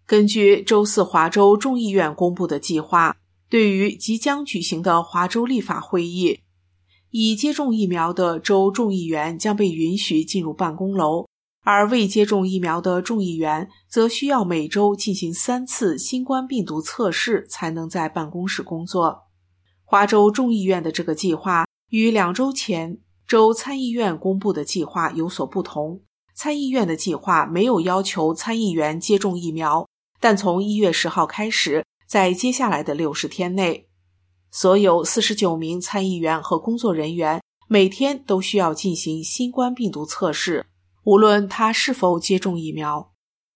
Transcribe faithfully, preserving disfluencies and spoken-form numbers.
根据周四华州众议院公布的计划，对于即将举行的华州立法会议，已接种疫苗的州众议员将被允许进入办公楼，而未接种疫苗的众议员则需要每周进行三次新冠病毒测试才能在办公室工作。华州众议院的这个计划与两周前州参议院公布的计划有所不同。参议院的计划没有要求参议员接种疫苗，但从一月十号开始，在接下来的六十天内，所有四十九名参议员和工作人员每天都需要进行新冠病毒测试，无论他是否接种疫苗。